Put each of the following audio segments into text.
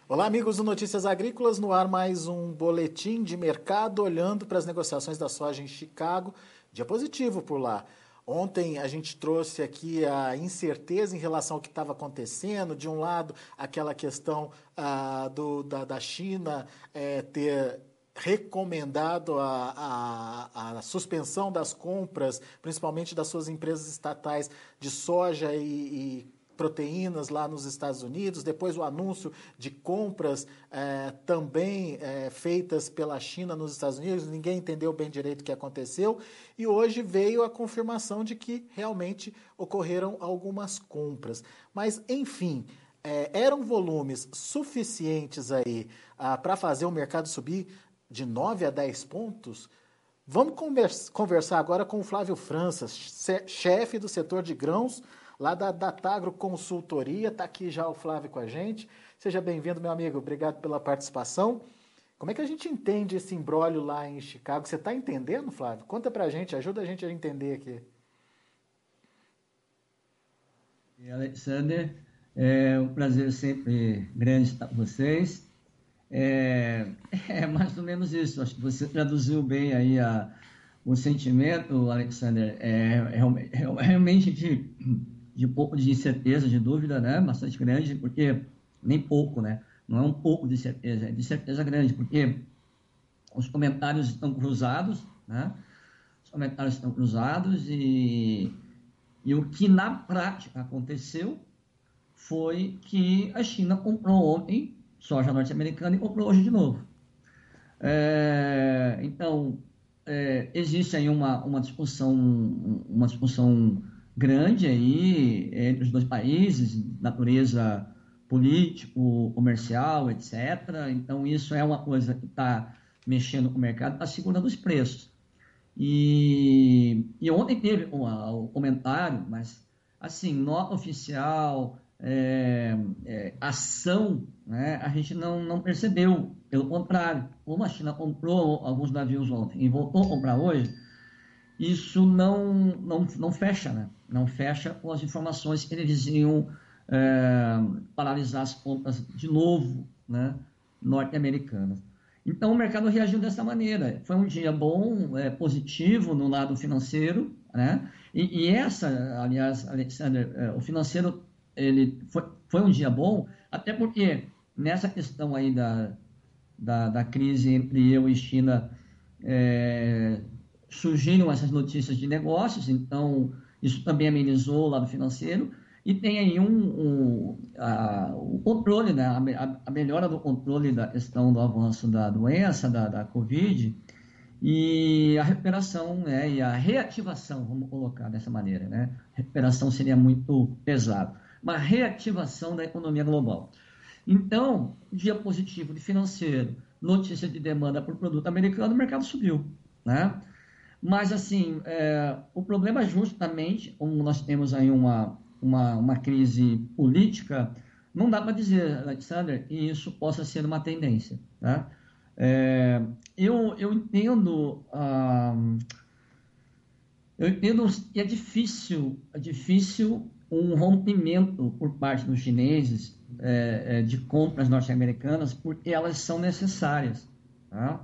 Olá, amigos do Notícias Agrícolas, no ar mais um boletim de mercado, olhando para as negociações da soja em Chicago. Dia positivo por lá. Ontem a gente trouxe aqui a incerteza em relação ao que estava acontecendo. De um lado, aquela questão da China ter recomendado a suspensão das compras, principalmente das suas empresas estatais de soja e proteínas lá nos Estados Unidos, depois o anúncio de compras também feitas pela China nos Estados Unidos, ninguém entendeu bem direito o que aconteceu, e hoje veio a confirmação de que realmente ocorreram algumas compras. Mas, enfim, eram volumes suficientes aí para fazer o mercado subir de 9 a 10 pontos? Vamos conversar agora com o Flávio França, chefe do setor de grãos, lá da Datagro Consultoria. Está aqui já o Flávio com a gente. Seja bem-vindo, meu amigo. Obrigado pela participação. Como é que a gente entende esse imbróglio lá em Chicago? Você está entendendo, Flávio? Conta para a gente, ajuda a gente a entender aqui. E Alexander, é um prazer sempre grande estar com vocês. É mais ou menos isso. Acho que você traduziu bem aí o sentimento, Alexander. Realmente de um pouco de incerteza, de dúvida, né? Bastante grande, porque nem pouco, né? Não é um pouco de certeza, é de certeza grande, porque os comentários estão cruzados, né? Os comentários estão cruzados e o que na prática aconteceu foi que a China comprou ontem soja norte-americana e comprou hoje de novo. Então, existe aí uma discussão grande aí entre os dois países, natureza político, comercial, etc. Então, isso é uma coisa que está mexendo com o mercado, está segurando os preços. E ontem teve um comentário, mas assim, nota oficial, ação, né, a gente não percebeu. Pelo contrário, como a China comprou alguns navios ontem e voltou a comprar hoje, isso não fecha, né? Não fecha com as informações que eles iam paralisar as compras de novo, né, norte-americanas. Então o mercado reagiu dessa maneira. Foi um dia bom, positivo no lado financeiro, né? E essa, aliás, Alexander, o financeiro ele foi um dia bom, até porque nessa questão aí da crise entre eu e China, surgiram essas notícias de negócios, então isso também amenizou o lado financeiro, e tem aí o controle, né? A melhora do controle da questão do avanço da doença, da Covid, e a recuperação, né? E a reativação, vamos colocar dessa maneira, né? Recuperação seria muito pesado, uma reativação da economia global. Então, dia positivo de financeiro, notícia de demanda por produto americano, o mercado subiu, né? Mas, assim, o problema é justamente, como nós temos aí uma crise política, não dá para dizer, Alexander, que isso possa ser uma tendência, tá? Eu entendo, que é difícil um rompimento por parte dos chineses de compras norte-americanas, porque elas são necessárias, tá?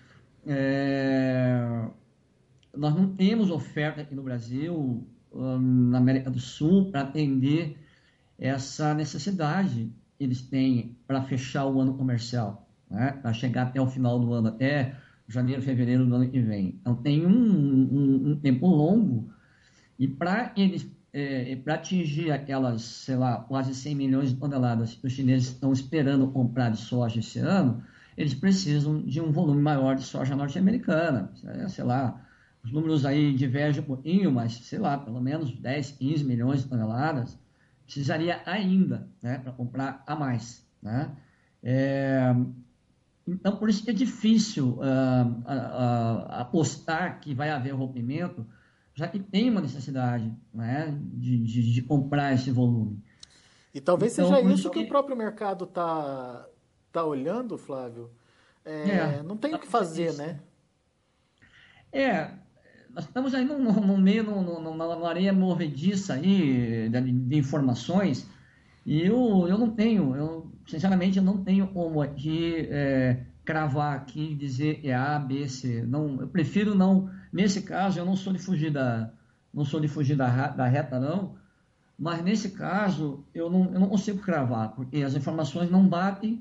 Nós não temos oferta aqui no Brasil, na América do Sul, para atender essa necessidade que eles têm para fechar o ano comercial, né? Para chegar até o final do ano, até janeiro, fevereiro do ano que vem. Então, tem um tempo longo, e para eles, para atingir aquelas, sei lá, quase 100 milhões de toneladas que os chineses estão esperando comprar de soja esse ano, eles precisam de um volume maior de soja norte-americana, sei lá. Os números aí divergem um pouquinho, mas, sei lá, pelo menos 10, 15 milhões de toneladas, precisaria ainda, né, para comprar a mais, né? Então, por isso que é difícil apostar que vai haver rompimento, já que tem uma necessidade, né, de comprar esse volume. E talvez Então, seja por isso isso que o que... próprio mercado tá olhando, Flávio. Não tem o que fazer, né? Nós estamos aí no meio, numa areia movediça aí de informações, e eu não tenho, sinceramente, eu não tenho como aqui cravar aqui, dizer A, B, C. Não, eu prefiro não, nesse caso, eu não sou de fugir da reta, não, mas nesse caso eu não consigo cravar, porque as informações não batem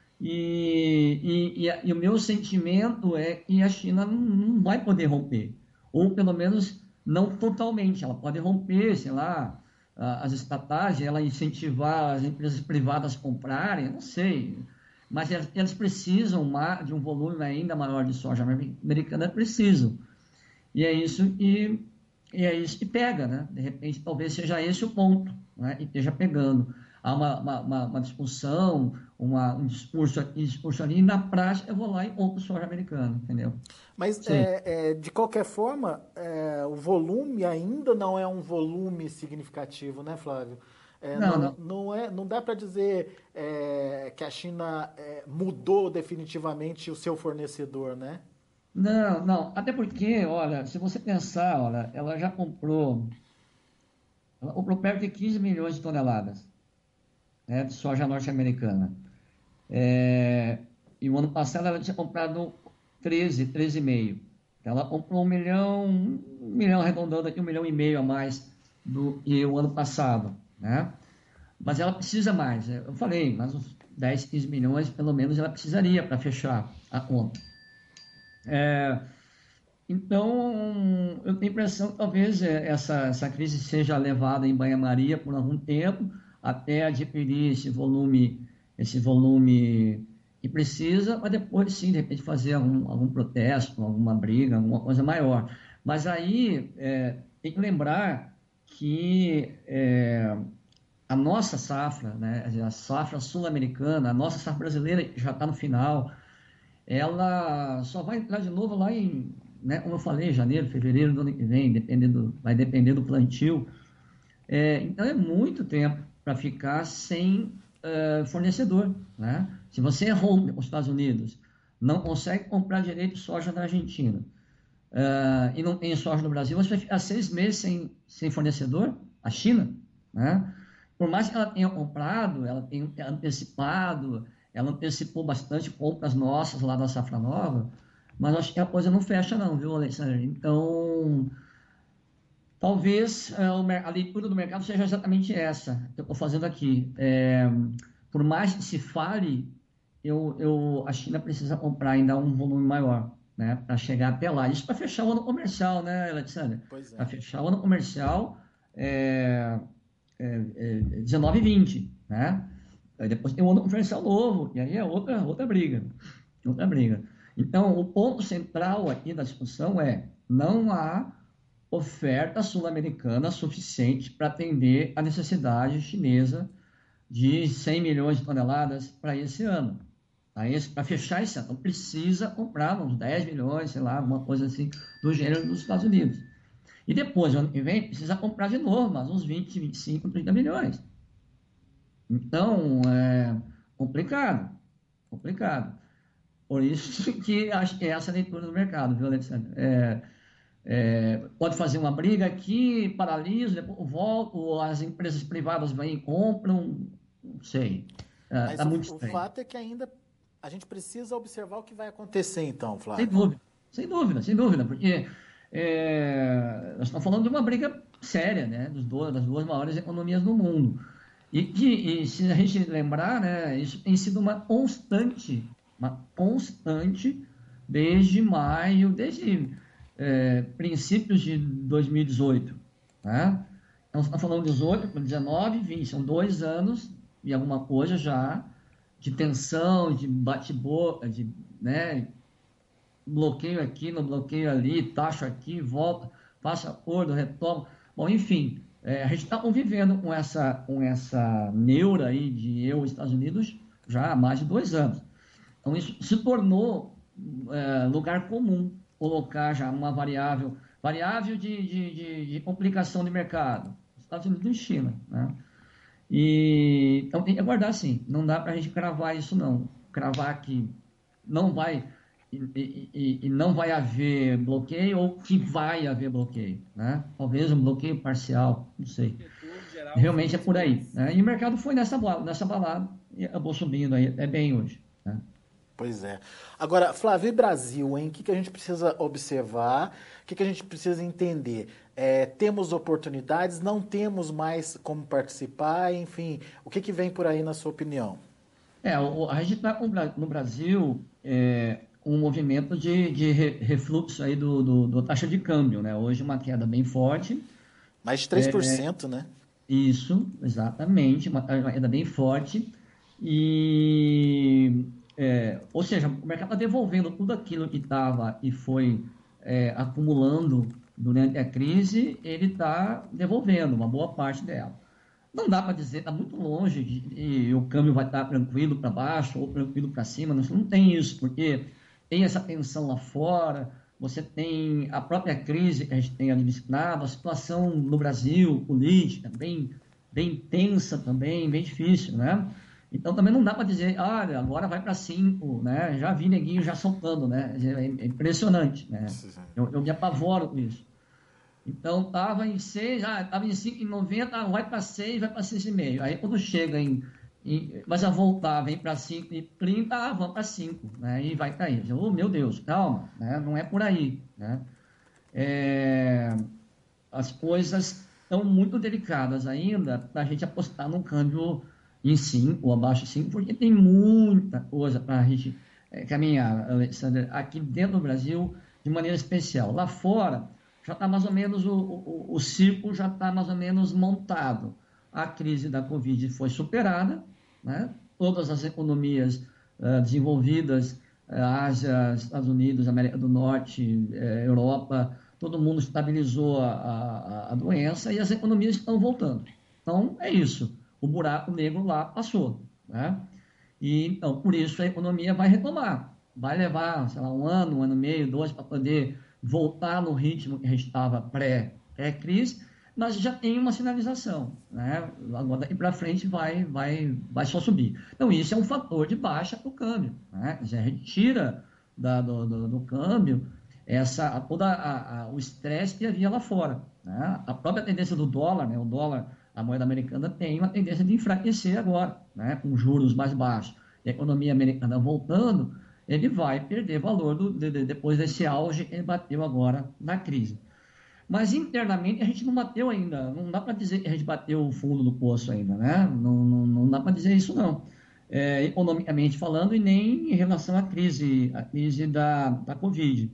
e o meu sentimento é que a China não vai poder romper, ou pelo menos não totalmente. Ela pode romper, sei lá, as estatais, ela incentivar as empresas privadas a comprarem, eu não sei, mas elas precisam de um volume ainda maior de soja americana, precisam. E é isso que pega, né? De repente, talvez seja esse o ponto, né? E esteja pegando. Há uma discussão, um discurso ali, e na prática eu vou lá e compro soja americana, entendeu? Mas, Sim. de qualquer forma, o volume ainda não é um volume significativo, né, Flávio? Não, não. Não dá para dizer que a China mudou definitivamente o seu fornecedor, né? Não, não. Até porque, olha, se você pensar, olha, ela comprou perto de 15 milhões de toneladas, né, de soja norte-americana. É, e o ano passado ela tinha comprado 13,5. Então ela comprou 1 milhão arredondando aqui, 1,5 milhão a mais do que o ano passado, né? Mas ela precisa mais. Eu falei, mas uns 10, 15 milhões pelo menos ela precisaria para fechar a conta. Então, eu tenho a impressão que talvez essa crise seja levada em banho-maria por algum tempo, até adquirir esse volume que precisa, mas depois sim, de repente, fazer algum protesto, alguma briga, alguma coisa maior. Mas aí tem que lembrar que a nossa safra, né, a safra sul-americana, a nossa safra brasileira, que já está no final, ela só vai entrar de novo lá em, né, como eu falei, janeiro, fevereiro do ano que vem, vai depender do plantio. Então é muito tempo para ficar sem fornecedor, né? Se você rompe os Estados Unidos, não consegue comprar direito de soja da Argentina, e não tem soja no Brasil, você vai ficar 6 meses sem fornecedor, a China, né? Por mais que ela tenha comprado, ela tenha antecipado, ela antecipou bastante compras nossas lá da Safra Nova, mas acho que a coisa não fecha não, viu, Alexandre? Então, talvez a leitura do mercado seja exatamente essa que eu estou fazendo aqui. Por mais que se fale, a China precisa comprar ainda um volume maior, né, para chegar até lá. Isso para fechar o ano comercial, né, Alexandre? Pois Para é. fechar o ano comercial 19 e 20, né? Aí depois tem um ano comercial novo, e aí é outra briga. Outra briga. Então, o ponto central aqui da discussão é: não há oferta sul-americana suficiente para atender a necessidade chinesa de 100 milhões de toneladas para esse ano. Para fechar esse ano, então precisa comprar uns 10 milhões, sei lá, alguma coisa assim, do gênero dos Estados Unidos. E depois, ano que vem, precisa comprar de novo, mas uns 20, 25, 30 milhões. Então, é complicado, complicado. Por isso que acho que é essa a leitura do mercado, viu, Alexandre? Pode fazer uma briga aqui, paralisa, depois volta, ou as empresas privadas vêm e compram, não sei. Mas Tá muito o estranho. fato é que ainda a gente precisa observar o que vai acontecer, então, Sem Flávio. dúvida, sem dúvida, sem dúvida, porque nós estamos falando de uma briga séria, né, das duas maiores economias do mundo. E se a gente lembrar, né, isso tem sido uma constante desde maio, desde princípios de 2018, né? Então, você está falando 18, 19, 20, são 2 anos e alguma coisa já de tensão, de bate-boca, né, bloqueio aqui, no bloqueio ali, taxa aqui, volta, faça acordo, retoma. Bom, enfim, a gente está convivendo com essa neura aí de eu e Estados Unidos já há mais de 2 anos. Então, isso se tornou lugar comum colocar já uma variável de complicação de mercado, Estados Unidos e China, né? Então, tem que aguardar sim, não dá para a gente cravar isso não, cravar que não vai e não vai haver bloqueio ou que vai haver bloqueio, né? Talvez um bloqueio parcial, não sei. Diretor-geral Realmente é Feliz por aí, Pérez. né? E o mercado foi nessa balada e acabou subindo aí até bem hoje, né? Pois é. Agora, Flávio, e Brasil, hein? O que a gente precisa observar? O que a gente precisa entender? Temos oportunidades? Não temos mais como participar? Enfim, o que vem por aí na sua opinião? A gente está no Brasil um movimento de refluxo aí do taxa de câmbio, né? Hoje uma queda bem forte. Mais de 3%, né? Isso, exatamente, uma queda bem forte. E, ou seja, o mercado está devolvendo tudo aquilo que estava e foi acumulando durante a crise, ele está devolvendo uma boa parte dela. Não dá para dizer, está muito longe de o câmbio vai estar tranquilo para baixo ou tranquilo para cima, não tem isso, porque tem essa tensão lá fora, você tem a própria crise que a gente tem administrado, a situação no Brasil, política, bem tensa também, bem difícil, né? Então também não dá para dizer, olha, agora vai para 5, né? Já vi neguinho já soltando, né? É impressionante, né? Eu me apavoro com isso. Então, estava em 6, estava em 5,90, vai para 6, vai para 6,5. Aí, quando chega mas a voltar, vem para 5,30, vamos para 5, né? E vai cair. Oh, meu Deus, calma, né? Não é por aí, né? As coisas estão muito delicadas ainda para a gente apostar num câmbio em 5 ou abaixo de 5, porque tem muita coisa para a gente caminhar, Alexandre, aqui dentro do Brasil, de maneira especial. Lá fora, já está mais ou menos, o círculo já está mais ou menos montado. A crise da Covid foi superada, né? Todas as economias desenvolvidas, Ásia, Estados Unidos, América do Norte, Europa, todo mundo estabilizou a doença e as economias estão voltando. Então, é isso. O buraco negro lá passou, né? E, então, por isso a economia vai retomar. Vai levar, sei lá, um ano e meio, 2, para poder voltar no ritmo que a gente estava pré-crise, mas já tem uma sinalização, né? Agora daqui para frente vai só subir. Então, isso é um fator de baixa para o câmbio, né? A gente tira do câmbio o estresse que havia lá fora, né? A própria tendência do dólar, né? O dólar, a moeda americana, tem uma tendência de enfraquecer agora, né? Com juros mais baixos. E a economia americana voltando, ele vai perder valor depois desse auge que ele bateu agora na crise. Mas internamente a gente não bateu ainda, não dá para dizer que a gente bateu o fundo do poço ainda, né? Não dá para dizer isso não. Economicamente falando e nem em relação à crise da Covid.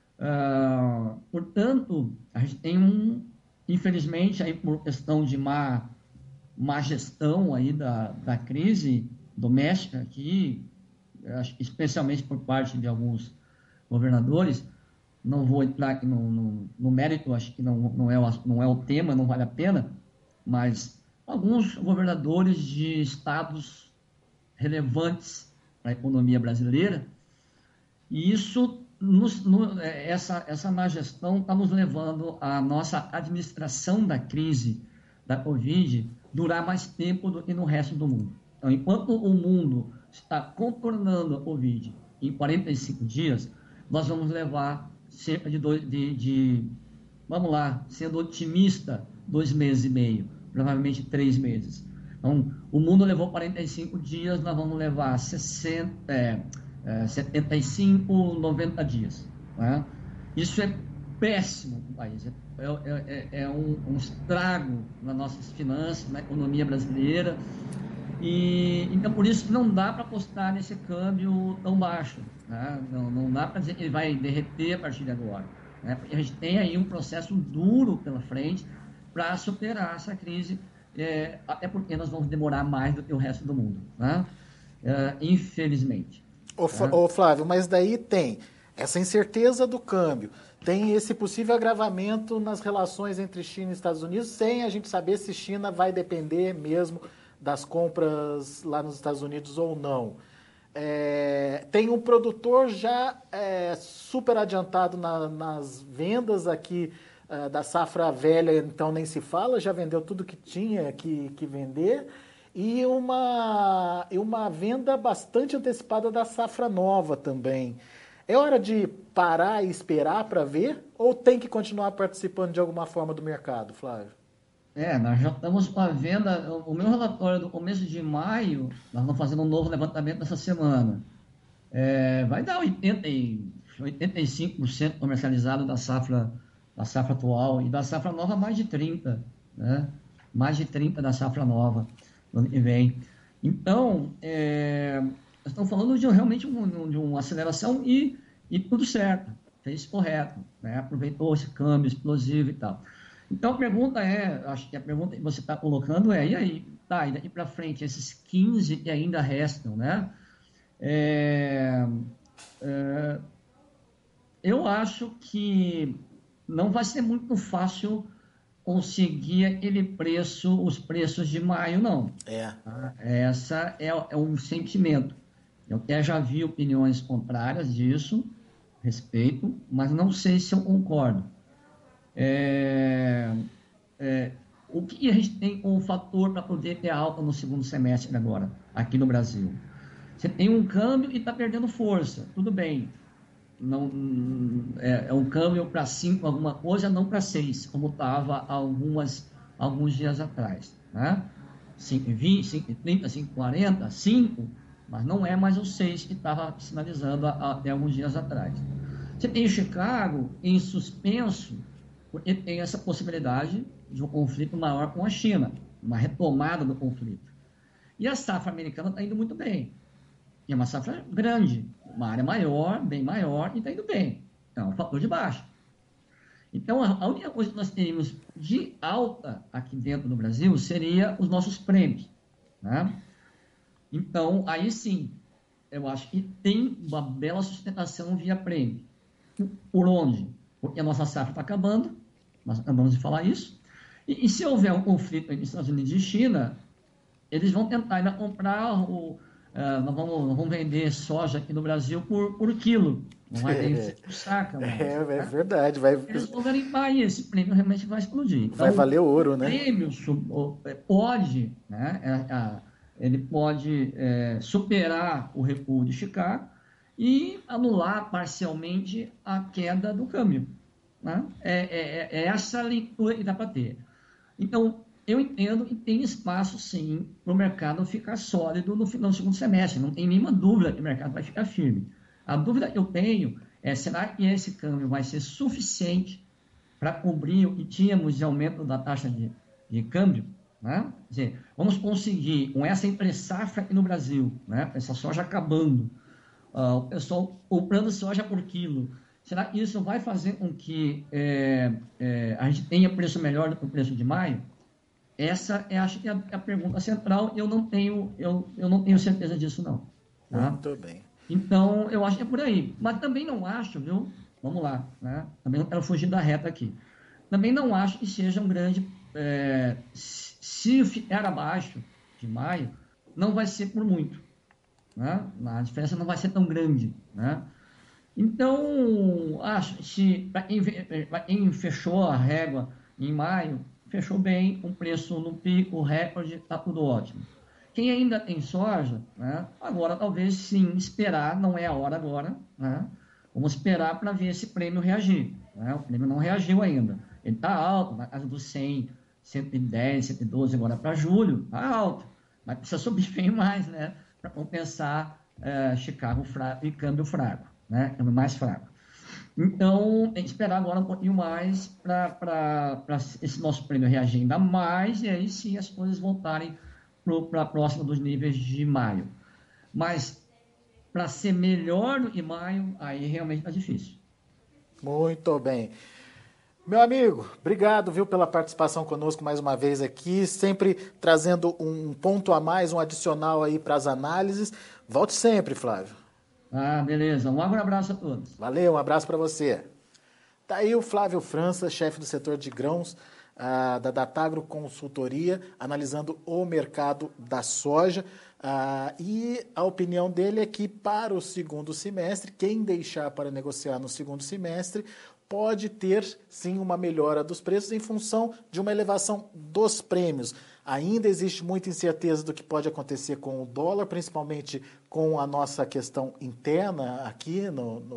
Portanto, a gente tem infelizmente, aí por questão de má gestão aí da crise doméstica aqui, especialmente por parte de alguns governadores, não vou entrar aqui no mérito, acho que não é o tema, não vale a pena, mas alguns governadores de estados relevantes para a economia brasileira, e isso, essa má gestão está nos levando a nossa administração da crise da Covid durar mais tempo do que no resto do mundo. Então, enquanto o mundo está contornando a Covid em 45 dias, nós vamos levar cerca vamos lá, sendo otimista, 2 meses e meio, provavelmente 3 meses. Então, o mundo levou 45 dias, nós vamos levar 75, 90 dias. Né? Isso é péssimo para o país, é um estrago nas nossas finanças, na economia brasileira, e então por isso não dá para apostar nesse câmbio tão baixo, né? Não dá para dizer que ele vai derreter a partir de agora, né? Porque a gente tem aí um processo duro pela frente para superar essa crise, até porque nós vamos demorar mais do que o resto do mundo, né? Infelizmente. Ô Flávio, mas daí tem essa incerteza do câmbio, tem esse possível agravamento nas relações entre China e Estados Unidos, sem a gente saber se China vai depender mesmo das compras lá nos Estados Unidos ou não. Tem um produtor já super adiantado nas vendas aqui da safra velha, então nem se fala, já vendeu tudo que tinha que vender, e uma venda bastante antecipada da safra nova também. É hora de parar e esperar para ver, ou tem que continuar participando de alguma forma do mercado, Flávio? Nós já estamos com a venda. O meu relatório do começo de maio, nós vamos fazendo um novo levantamento nessa semana. Vai dar 85% comercializado da safra atual, e da safra nova mais de 30%, né? Mais de 30% da safra nova no ano que vem. Então, nós estamos falando realmente de uma aceleração e tudo certo, fez correto, né? Aproveitou esse câmbio explosivo e tal. Então, a pergunta acho que a pergunta que você está colocando e aí? Tá, e daqui para frente, esses 15 que ainda restam, né? Eu acho que não vai ser muito fácil conseguir os preços de maio, não. Tá? Essa é um sentimento. Eu até já vi opiniões contrárias disso, respeito, mas não sei se eu concordo. O que a gente tem como fator para poder ter alta no segundo semestre agora, aqui no Brasil? Você tem um câmbio e está perdendo força, tudo bem. Não, é um câmbio para 5 alguma coisa, não para 6, como estava alguns dias atrás. Né? 5,20, 5,30, 5,40, 5, mas não é mais o 6 que estava sinalizando até alguns dias atrás. Você tem Chicago em suspenso, porque tem essa possibilidade de um conflito maior com a China, uma retomada do conflito. E a safra americana está indo muito bem. É uma safra grande, uma área maior, bem maior, e está indo bem. Então, é um fator de baixa. Então, a única coisa que nós teríamos de alta aqui dentro do Brasil seria os nossos prêmios. Né? Então, aí sim, eu acho que tem uma bela sustentação via prêmio. Por onde? Porque a nossa safra está acabando, nós acabamos de falar isso, e se houver um conflito entre Estados Unidos e China, eles vão tentar ainda comprar nós vamos vender soja aqui no Brasil por quilo. Não vai vender por saca mais. É verdade. Eles vão garimpar e esse prêmio realmente vai explodir. Então, vai valer ouro, né? O prêmio pode, né? Ele pode superar o recuo de Chicago e anular parcialmente a queda do câmbio. Né? Essa leitura que dá para ter. Então, eu entendo que tem espaço, sim, para o mercado ficar sólido no segundo semestre. Não tem nenhuma dúvida que o mercado vai ficar firme. A dúvida que eu tenho será que esse câmbio vai ser suficiente para cobrir o que tínhamos de aumento da taxa de câmbio? Né? Quer dizer, vamos conseguir, com essa entre-safra aqui no Brasil, né? Essa soja acabando, o pessoal comprando soja por quilo, será que isso vai fazer com que a gente tenha preço melhor do que o preço de maio? Essa acho que é a pergunta central. Eu não tenho certeza disso, não. Tá? Muito bem. Então, eu acho que é por aí. Mas também não acho, viu? Vamos lá, né? Também não quero fugir da reta aqui. Também não acho que seja um grande... se ficar abaixo de maio, não vai ser por muito. Né? A diferença não vai ser tão grande, né? Então, acho que para quem fechou a régua em maio, fechou bem, um preço no pico, recorde, está tudo ótimo. Quem ainda tem soja, né, agora talvez sim esperar, não é a hora agora, né, vamos esperar para ver esse prêmio reagir. Né, o prêmio não reagiu ainda, ele está alto, na casa dos 100, 110, 112 agora para julho, está alto, mas precisa subir bem mais, né, para compensar Chicago fraco e câmbio fraco, né, câmbio mais fraco. Então, tem que esperar agora um pouquinho mais para esse nosso prêmio reagir ainda mais, e aí sim as coisas voltarem para próxima dos níveis de maio. Mas, para ser melhor do que maio, aí realmente está difícil. Muito bem. Meu amigo, obrigado, viu, pela participação conosco mais uma vez aqui, sempre trazendo um ponto a mais, um adicional aí para as análises. Volte sempre, Flávio. Beleza. Um abraço a todos. Valeu, um abraço para você. Tá aí o Flávio França, chefe do setor de grãos da Datagro Consultoria, analisando o mercado da soja. E a opinião dele é que para o segundo semestre, quem deixar para negociar no segundo semestre pode ter, sim, uma melhora dos preços em função de uma elevação dos prêmios. Ainda existe muita incerteza do que pode acontecer com o dólar, principalmente com a nossa questão interna aqui no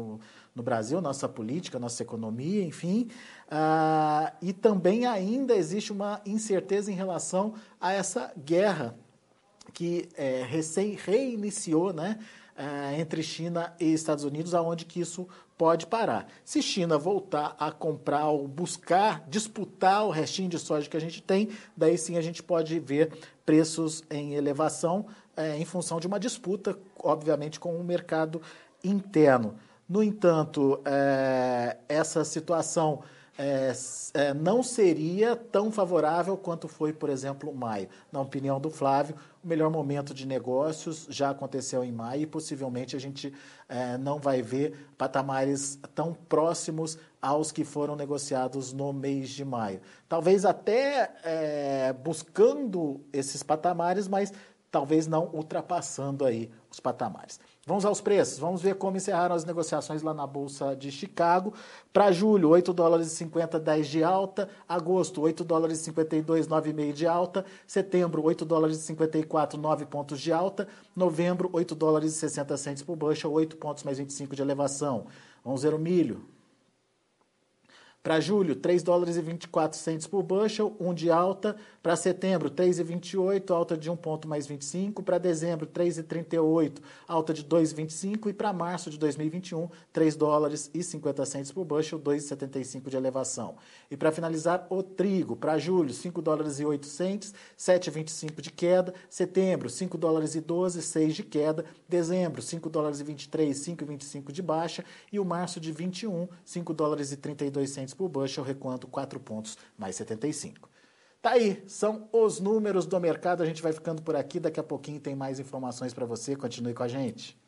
no Brasil, nossa política, nossa economia, enfim. E também ainda existe uma incerteza em relação a essa guerra que recém reiniciou, né, entre China e Estados Unidos, aonde que isso pode parar. Se China voltar a comprar ou buscar disputar o restinho de soja que a gente tem, daí sim a gente pode ver preços em elevação em função de uma disputa, obviamente, com o mercado interno. No entanto, essa situação não seria tão favorável quanto foi, por exemplo, maio. Na opinião do Flávio, o melhor momento de negócios já aconteceu em maio e possivelmente a gente não vai ver patamares tão próximos aos que foram negociados no mês de maio. Talvez até buscando esses patamares, mas talvez não ultrapassando aí os patamares. Vamos aos preços, vamos ver como encerraram as negociações lá na Bolsa de Chicago. Para julho, 8 dólares e 50, 10 de alta. Agosto, 8 dólares e 52, 9,5 de alta. Setembro, 8 dólares e 54, 9 pontos de alta. Novembro, 8 dólares e 60 centes por bushel, 8 pontos mais 25 de elevação. Vamos ver o milho. Para julho, 3 dólares e 24 centes por bushel, 1 de alta. Para setembro, 3,28, alta de 1 ponto mais 25. Para dezembro, 3,38, alta de 2,25. E para março de 2021, 3 dólares e 50 centes por bushel, 2,75 de elevação. E para finalizar, o trigo. Para julho, 5 dólares e 8 centes, 7,25 de queda. Setembro, 5 dólares e 12, 6 de queda. Dezembro, 5 dólares e 23, 5,25 de baixa. E o março de 21, 5 dólares e 32 centes por bushel, recuando 4 pontos mais 75. Tá aí, são os números do mercado. A gente vai ficando por aqui. Daqui a pouquinho tem mais informações para você. Continue com a gente.